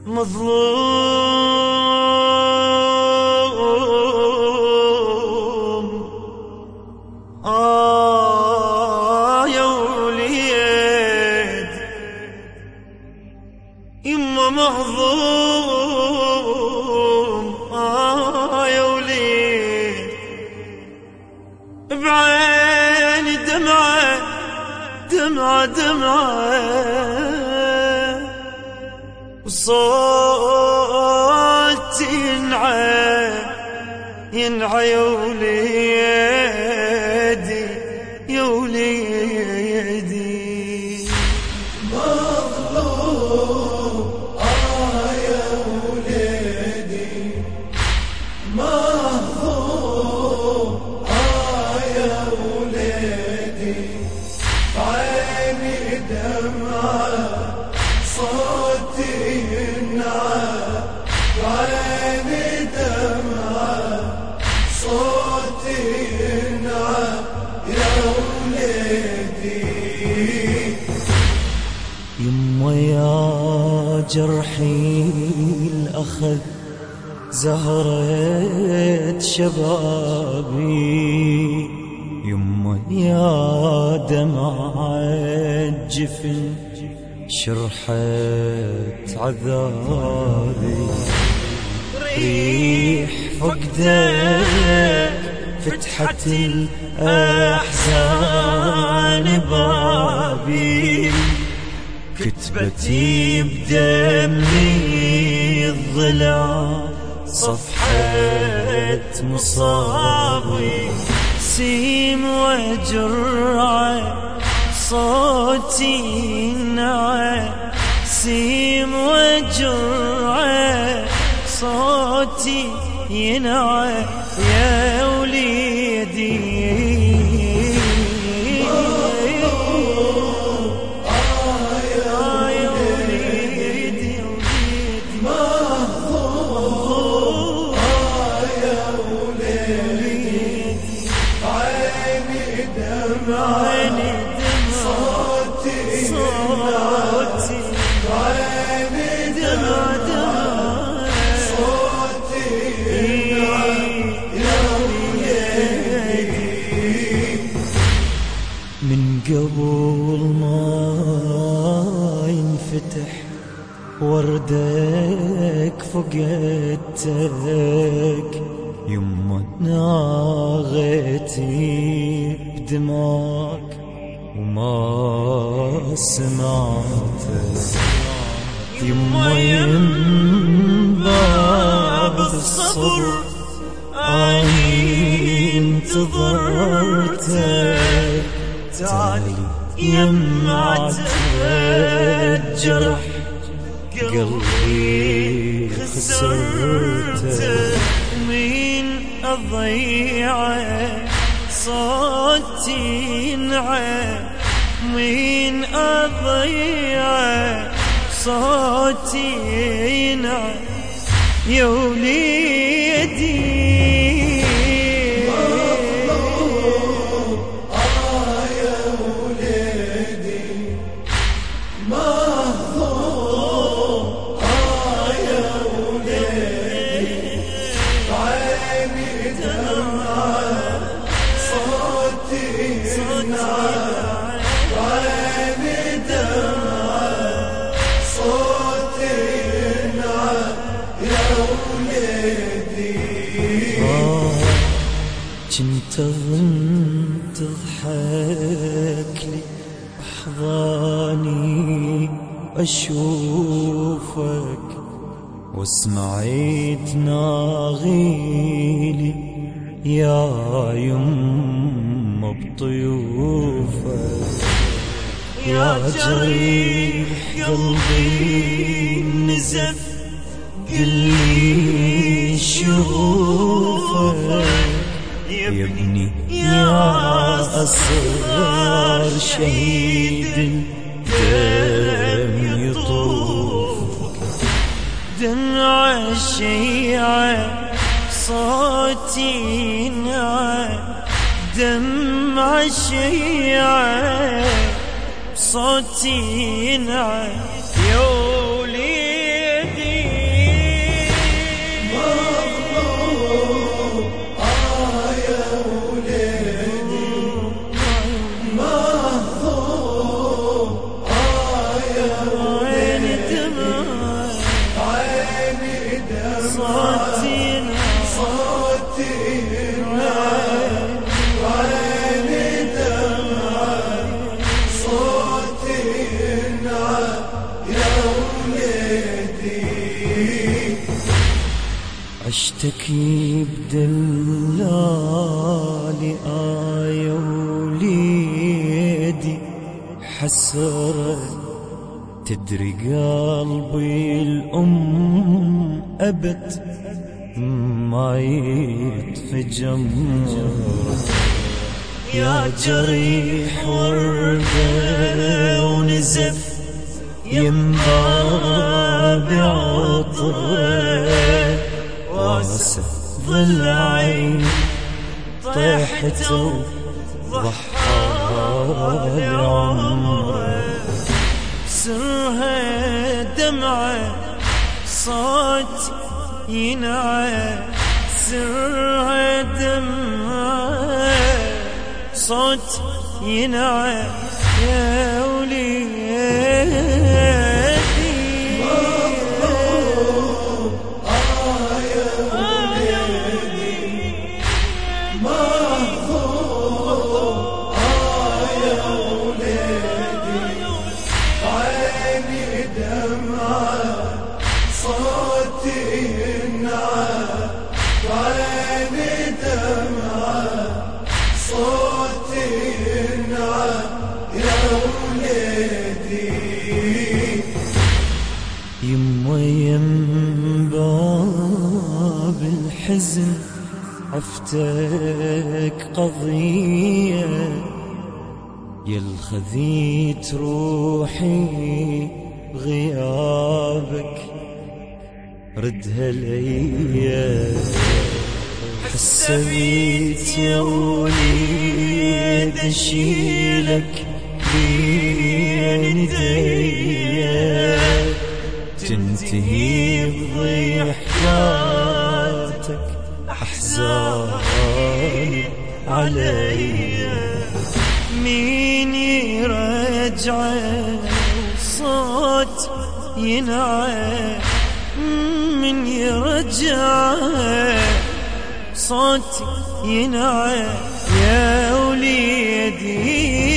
مظلوم يا وليد يما مهضوم يا وليد بعيني دمعة دمعة دمعة وصوت ينعى يا وليدي يا وليدي مظلوم يا وليدي مظلوم يا وليدي عيني دمعة صوتي ينعى عيني دمعة صوتي ينعى يا وليدي يما يا جرحي الأخذ زهرة شبابي يما يا دمع الجفن شرحت عذابي ريح فقدك فتحت الأحزان بابي كتبتي بدمي الضلع صفحة مصابي سيم وجرعة صوتي ينعى سيم وجرعة صوتي ينعى يا وليدي عيني دمع صوتي عيني دمع صوتي يا وليدي من قبل ما ينفتح وردك فقدتك يما ناغيتي بدماك وما سمعتك يما ينباب الصبر انتظرتك تعالي يما الجرح قلبي خسرتك مين أضيعه صوتي ينعى مين أضيعه صوتي ينعى يا وليدي كنت أظن تضحك لي أحضاني أشوفك واسمعي تناغيلي يا يما بطيوفك يا جريح قلبي نزف قلي شوفك يا ابني يا أصغر شهيد دم يطوفك دمع الشيعة صوتي ينعى دمع الشيعة صوتي ينعى يا وليدي اشتكي بدلالي يا وليدي حسرة، تدري قلبي الأم أبد ما يتفجم. يا جريح وردة ونزف ينبع بعطره، واسف ضلعي طيحت وضحى بعمره. سرها دمعة صوت ينعى، سرها دمعة صوت ينعى يا وليدي. يما يم باب الحزن عفتك قضية، يا الخذيت روحي غيابك ردها ليا. حسبيت يا وليد اشيلك بين ايديا، تنتهي بضحكاتك احزاني علي. مين يرجعه صوت ينعى، من يرجعه صوت ينعى يا وليدي.